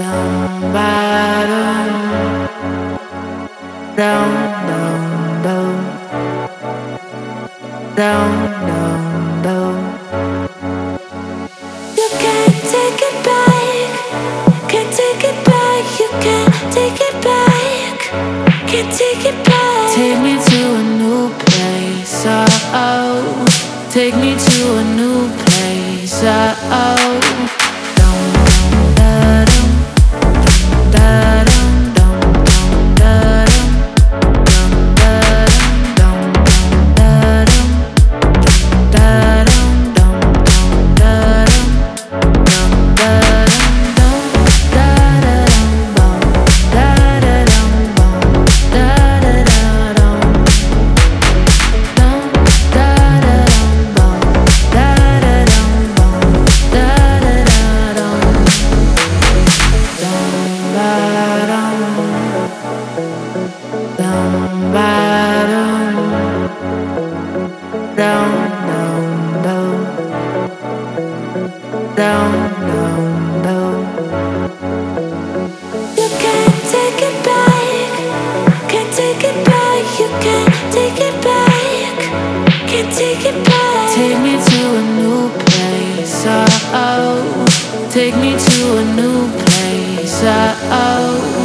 Down, bottom, down, down, down, down, down, down. You can't take it back, can't take it back. You can't take it back, can't take it back. Take me to a new place, oh. Take me to a new place, oh. Down, down, down, down, down, down. You can't take it back, can't take it back. You can't take it back, can't take it back. Take me to a new place, oh. Take me to a new place, oh.